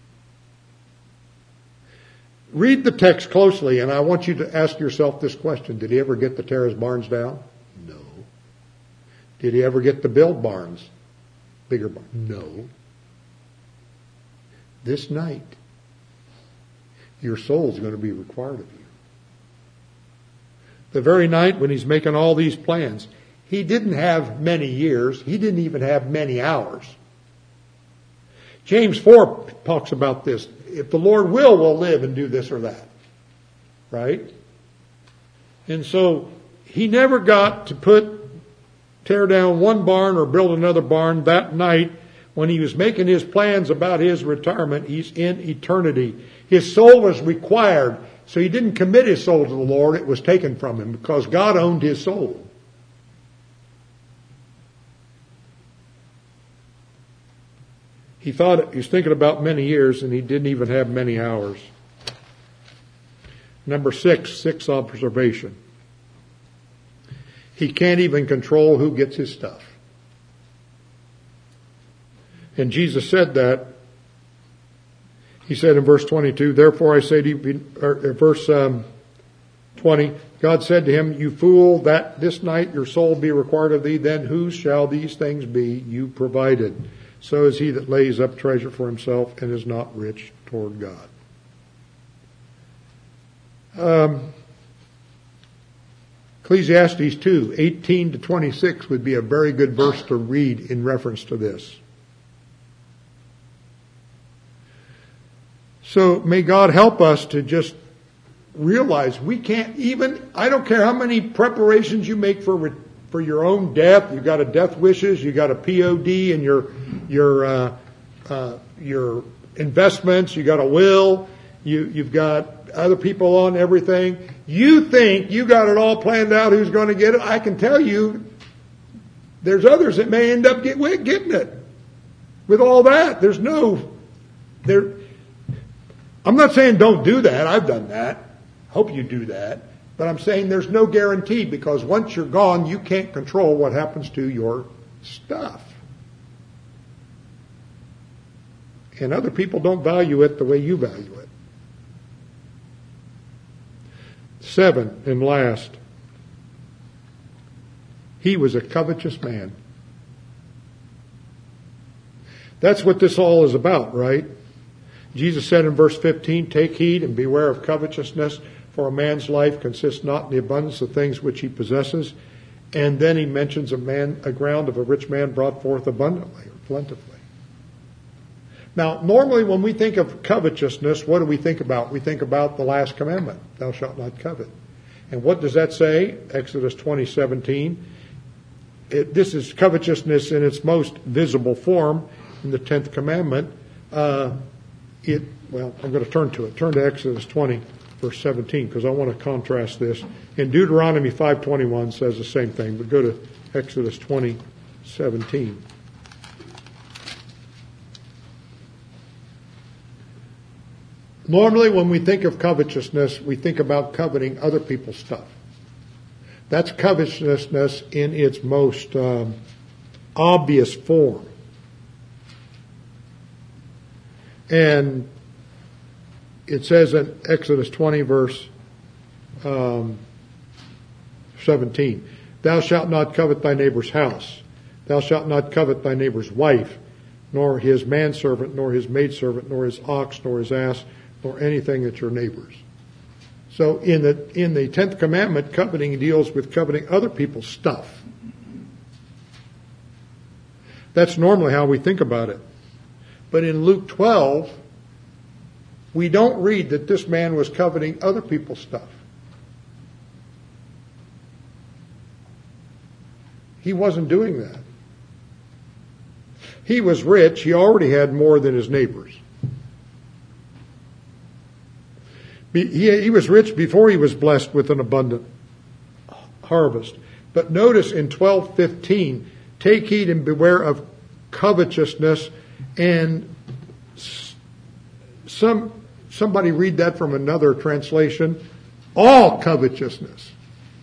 Speaker 1: Read the text closely, and I want you to ask yourself this question. Did he ever get to tear his barns down? No. Did he ever get to build barns? Bigger barns? No. This night, your soul's going to be required of you. The very night when he's making all these plans, he didn't have many years. He didn't even have many hours. James four talks about this. If the Lord will, we'll live and do this or that. Right? And so he never got to put, tear down one barn or build another barn that night. When he was making his plans about his retirement, he's in eternity. His soul was required, so he didn't commit his soul to the Lord. It was taken from him because God owned his soul. He thought he was thinking about many years, and he didn't even have many hours. Number six, sixth observation. He can't even control who gets his stuff. And Jesus said that. He said in verse twenty-two, therefore I say to you, or verse um, twenty, God said to him, you fool, that this night your soul be required of thee, then whose shall these things be you provided? So is he that lays up treasure for himself and is not rich toward God. Um, Ecclesiastes two, eighteen to twenty-six would be a very good verse to read in reference to this. So may God help us to just realize we can't even, I don't care how many preparations you make for for your own death. You got a death wishes, you got a P O D in your your uh, uh, your investments, you got a will, you you've got other people on everything. You think you got it all planned out who's going to get it. I can tell you there's others that may end up get, getting it. With all that, there's no there I'm not saying don't do that. I've done that. Hope you do that. But I'm saying there's no guarantee, because once you're gone, you can't control what happens to your stuff. And other people don't value it the way you value it. Seven, and last, he was a covetous man. That's what this all is about, right? Jesus said in verse fifteen, take heed and beware of covetousness, for a man's life consists not in the abundance of things which he possesses. And then he mentions a man, a ground of a rich man brought forth abundantly or plentifully. Now, normally when we think of covetousness, what do we think about? We think about the last commandment, thou shalt not covet. And what does that say? Exodus twenty seventeen. It, this is covetousness in its most visible form in the tenth commandment. Uh, it, well, I'm going to turn to it. Turn to Exodus twenty. Verse seventeen, because I want to contrast this. In Deuteronomy five twenty-one says the same thing, but go to Exodus twenty seventeen. Normally when we think of covetousness, we think about coveting other people's stuff. That's covetousness in its most um, obvious form. And it says in Exodus twenty, verse um, seventeen, thou shalt not covet thy neighbor's house. Thou shalt not covet thy neighbor's wife, nor his manservant, nor his maidservant, nor his ox, nor his ass, nor anything that's your neighbor's. So in the in the tenth commandment, coveting deals with coveting other people's stuff. That's normally how we think about it. But in Luke twelve, we don't read that this man was coveting other people's stuff. He wasn't doing that. He was rich. He already had more than his neighbors. He, he was rich before he was blessed with an abundant harvest. But notice in twelve fifteen, take heed and beware of covetousness. And some somebody read that from another translation. All covetousness.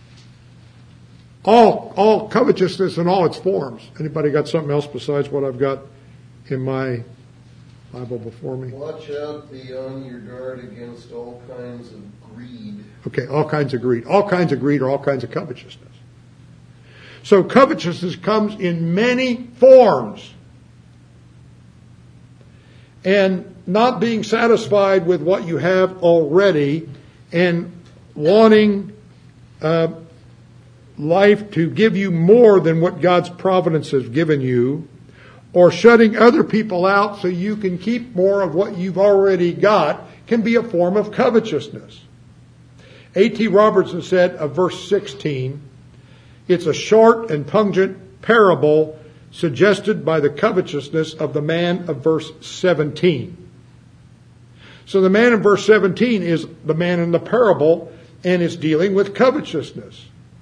Speaker 1: All all covetousness in all its forms. Anybody got something else besides what I've got in my Bible before me?
Speaker 2: Watch out, be on your guard against all kinds of greed.
Speaker 1: Okay, all kinds of greed. All kinds of greed or all kinds of covetousness. So covetousness comes in many forms. And not being satisfied with what you have already and wanting uh, life to give you more than what God's providence has given you, or shutting other people out so you can keep more of what you've already got, can be a form of covetousness. A T Robertson said of verse sixteen, it's a short and pungent parable suggested by the covetousness of the man of verse seventeen. So the man in verse seventeen is the man in the parable and is dealing with covetousness.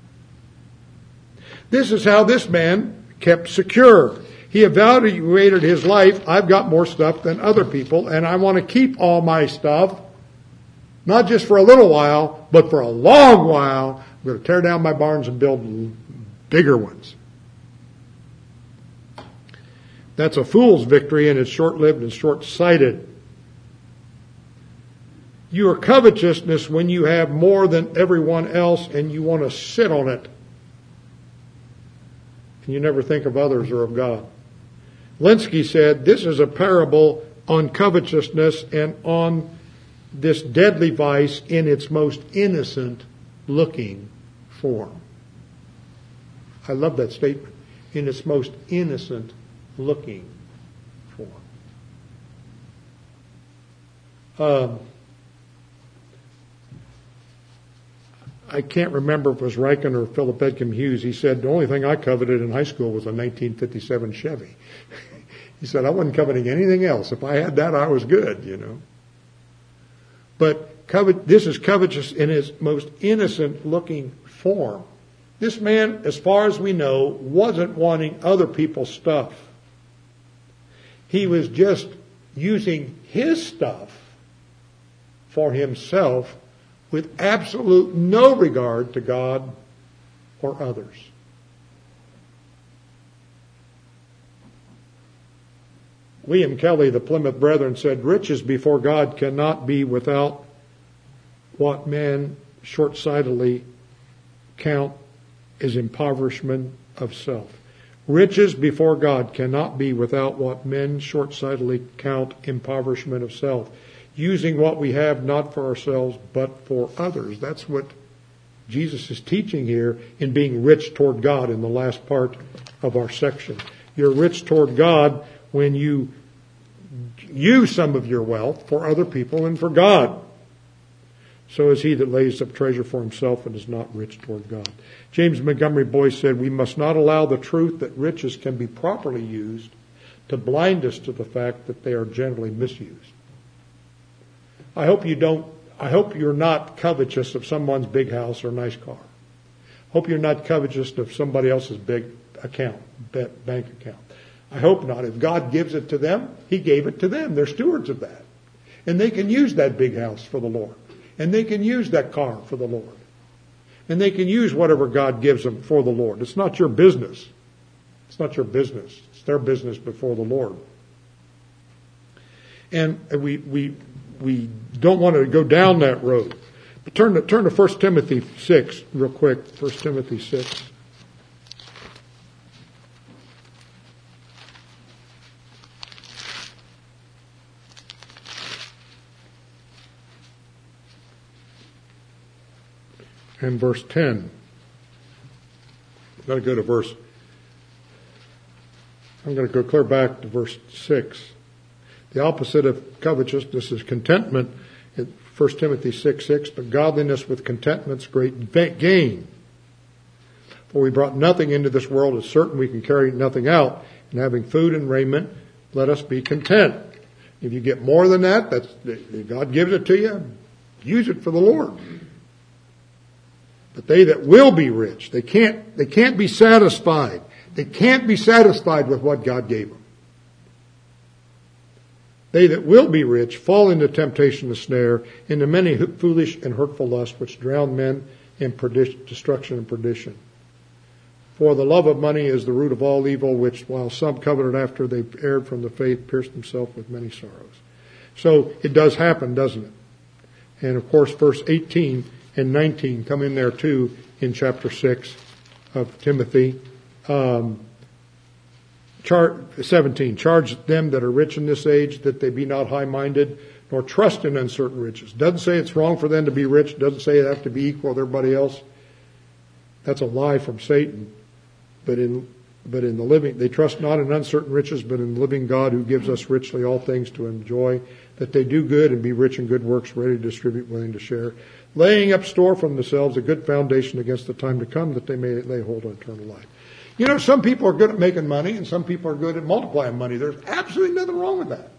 Speaker 1: This is how this man kept secure. He evaluated his life. I've got more stuff than other people, and I want to keep all my stuff, not just for a little while, but for a long while. I'm going to tear down my barns and build bigger ones. That's a fool's victory, and it's short-lived and short-sighted. You are covetousness when you have more than everyone else and you want to sit on it. And you never think of others or of God. Linsky said, this is a parable on covetousness and on this deadly vice in its most innocent looking form. I love that statement. In its most innocent looking form. Um, I can't remember if it was Riken or Philip Edkin Hughes. He said, the only thing I coveted in high school was a nineteen fifty-seven Chevy. He said, I wasn't coveting anything else. If I had that, I was good, you know. But covet, this is covetous in its most innocent looking form. This man, as far as we know, wasn't wanting other people's stuff. He was just using his stuff for himself with absolute no regard to God or others. William Kelly, the Plymouth Brethren, said, riches before God cannot be without what men short-sightedly count as impoverishment of self. Riches before God cannot be without what men short-sightedly count impoverishment of self. Using what we have not for ourselves, but for others. That's what Jesus is teaching here in being rich toward God in the last part of our section. You're rich toward God when you use some of your wealth for other people and for God. So is he that lays up treasure for himself and is not rich toward God. James Montgomery Boyce said, we must not allow the truth that riches can be properly used to blind us to the fact that they are generally misused. I hope you don't, I hope you're not covetous of someone's big house or nice car. Hope you're not covetous of somebody else's big account, bank account. I hope not. If God gives it to them, he gave it to them. They're stewards of that. And they can use that big house for the Lord. And they can use that car for the Lord. And they can use whatever God gives them for the Lord. It's not your business. It's not your business. It's their business before the Lord. And we we we don't want to go down that road. But turn to turn to First Timothy six real quick. First Timothy six. And verse ten. I'm going to go to verse, I'm going to go clear back to verse six. The opposite of covetousness is contentment in First Timothy six six, but godliness with contentment's great gain. For we brought nothing into this world, it's certain we can carry nothing out. And having food and raiment, let us be content. If you get more than that, that's God gives it to you, use it for the Lord. But they that will be rich, they can't, they can't be satisfied. They can't be satisfied with what God gave them. They that will be rich fall into temptation and snare, into many foolish and hurtful lusts, which drown men in perdition, destruction and perdition. For the love of money is the root of all evil, which while some coveted after they erred from the faith, pierced themselves with many sorrows. So it does happen, doesn't it? And of course, verse eighteen and nineteen come in there too in chapter six of Timothy. Um, char- seventeen, charge them that are rich in this age that they be not high-minded, nor trust in uncertain riches. Doesn't say it's wrong for them to be rich. Doesn't say they have to be equal with everybody else. That's a lie from Satan. But in but in the living, they trust not in uncertain riches, but in the living God who gives us richly all things to enjoy, that they do good and be rich in good works, ready to distribute, willing to share, laying up store for themselves a good foundation against the time to come, that they may lay hold on eternal life. You know, some people are good at making money, and some people are good at multiplying money. There's absolutely nothing wrong with that.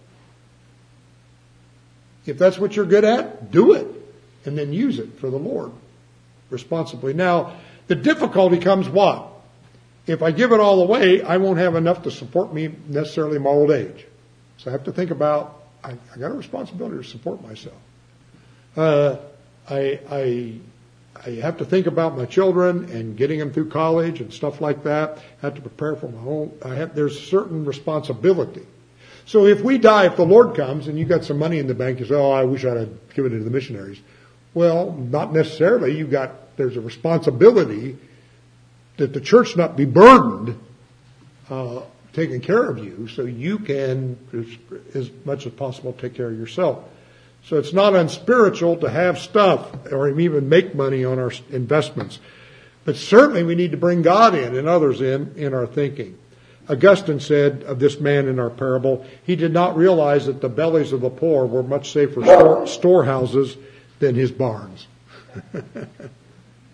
Speaker 1: If that's what you're good at, do it, and then use it for the Lord responsibly. Now, the difficulty comes what? If I give it all away, I won't have enough to support me necessarily in my old age. So I have to think about, I, I got a responsibility to support myself. Uh, I, I, I have to think about my children and getting them through college and stuff like that. I have to prepare for my own, I have, there's a certain responsibility. So if we die, if the Lord comes and you got some money in the bank, you say, oh, I wish I'd have given it to the missionaries. Well, not necessarily. You got, there's a responsibility that the church not be burdened, uh, taking care of you, so you can, as, as much as possible, take care of yourself. So it's not unspiritual to have stuff or even make money on our investments. But certainly we need to bring God in and others in, in our thinking. Augustine said of this man in our parable, he did not realize that the bellies of the poor were much safer store, storehouses than his barns.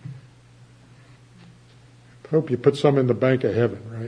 Speaker 1: Hope you put some in the bank of heaven, right?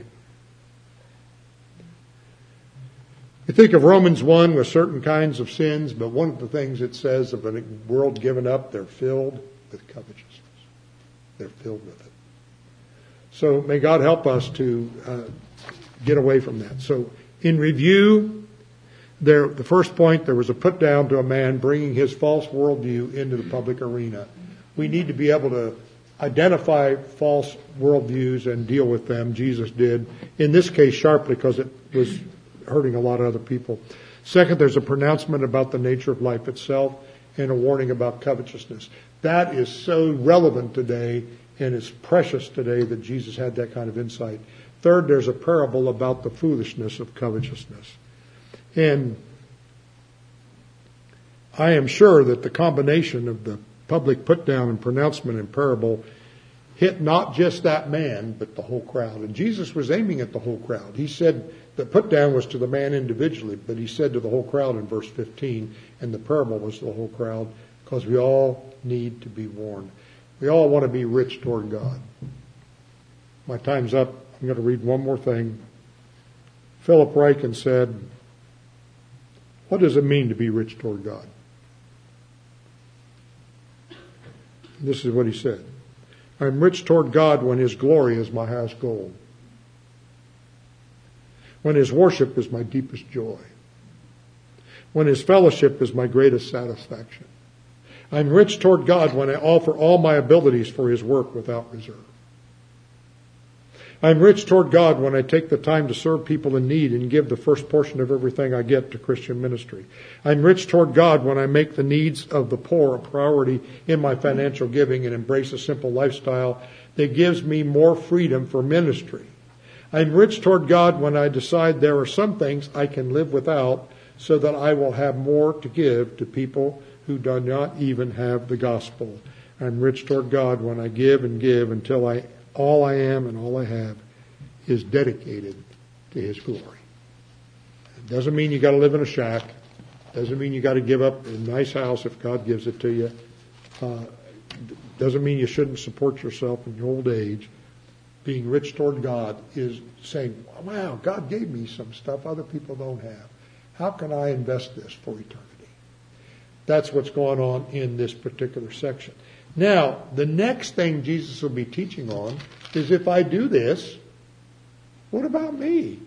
Speaker 1: You think of Romans one with certain kinds of sins, but one of the things it says of a world given up, they're filled with covetousness. They're filled with it. So may God help us to uh, get away from that. So in review, there, the first point, there was a put down to a man bringing his false worldview into the public arena. We need to be able to identify false worldviews and deal with them. Jesus did, in this case sharply, because it was hurting a lot of other people. Second, there's a pronouncement about the nature of life itself and a warning about covetousness. That is so relevant today, and it's precious today that Jesus had that kind of insight. Third, there's a parable about the foolishness of covetousness. And I am sure that the combination of the public put down and pronouncement and parable hit not just that man, but the whole crowd. And Jesus was aiming at the whole crowd. He said the put down was to the man individually, but he said to the whole crowd in verse fifteen, and the parable was to the whole crowd, because we all need to be warned. We all want to be rich toward God. My time's up. I'm going to read one more thing. Philip Ryken said, what does it mean to be rich toward God? This is what he said. I'm rich toward God when His glory is my highest goal, when His worship is my deepest joy, when His fellowship is my greatest satisfaction. I'm rich toward God when I offer all my abilities for His work without reserve. I'm rich toward God when I take the time to serve people in need and give the first portion of everything I get to Christian ministry. I'm rich toward God when I make the needs of the poor a priority in my financial giving and embrace a simple lifestyle that gives me more freedom for ministry. I'm rich toward God when I decide there are some things I can live without so that I will have more to give to people who do not even have the gospel. I'm rich toward God when I give and give until I all I am and all I have is dedicated to His glory. It doesn't mean you got to live in a shack. Doesn't mean you got to give up a nice house if God gives it to you. Uh, doesn't mean you shouldn't support yourself in your old age. Being rich toward God is saying, wow, God gave me some stuff other people don't have. How can I invest this for eternity? That's what's going on in this particular section. Now, the next thing Jesus will be teaching on is if I do this, what about me?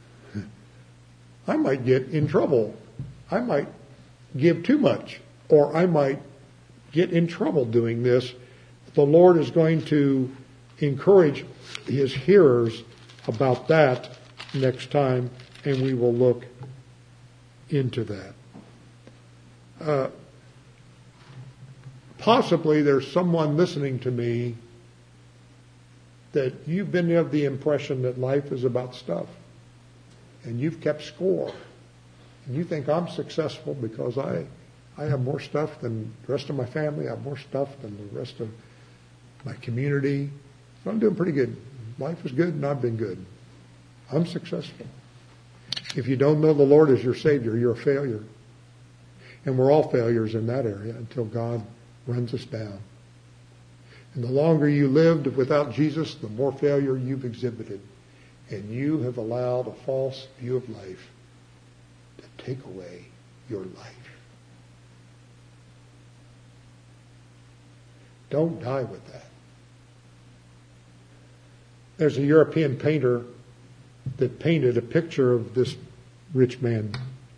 Speaker 1: I might get in trouble. I might give too much, or I might get in trouble doing this. The Lord is going to encourage His hearers about that next time, and we will look into that. Uh, Possibly there's someone listening to me that you've been of the impression that life is about stuff. And you've kept score. And you think I'm successful because I, I have more stuff than the rest of my family. I have more stuff than the rest of my community. So I'm doing pretty good. Life is good and I've been good. I'm successful. If you don't know the Lord as your Savior, you're a failure. And we're all failures in that area until God runs us down. And the longer you lived without Jesus, the more failure you've exhibited. And you have allowed a false view of life to take away your life. Don't die with that. There's a European painter that painted a picture of this rich man.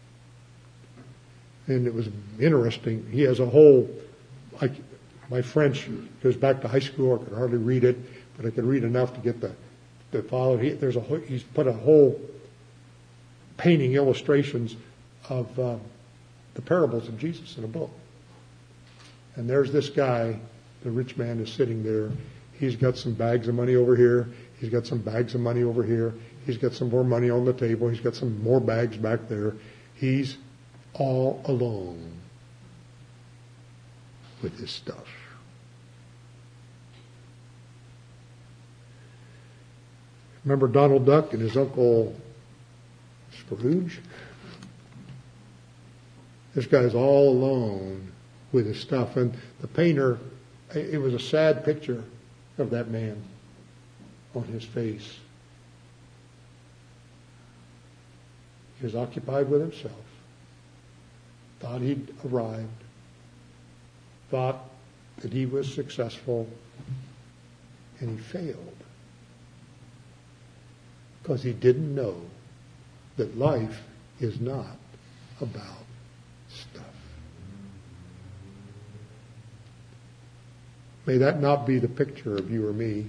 Speaker 1: And it was interesting. He has a whole I, my French goes back to high school. I could hardly read it, but I could read enough to get the, the follow. He, there's a he's put a whole painting illustrations of um, the parables of Jesus in a book. And there's this guy, the rich man is sitting there. He's got some bags of money over here. He's got some bags of money over here. He's got some more money on the table. He's got some more bags back there. He's all alone with his stuff. Remember Donald Duck and his uncle Scrooge? This guy's all alone with his stuff. And the painter, it was a sad picture of that man. on his face. He was occupied with himself, thought he'd arrived, thought that he was successful, and he failed. Because he didn't know that life is not about stuff. May that not be the picture of you or me.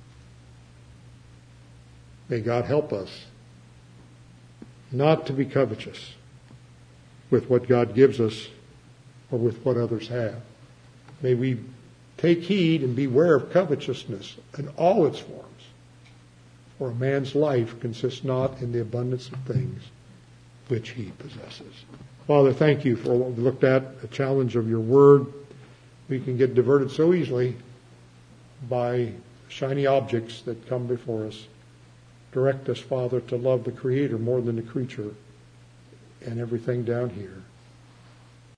Speaker 1: May God help us not to be covetous with what God gives us or with what others have. May we take heed and beware of covetousness in all its forms. For a man's life consists not in the abundance of things which he possesses. Father, thank you for what we looked at, the challenge of your word. We can get diverted so easily by shiny objects that come before us. Direct us, Father, to love the Creator more than the creature and everything down here.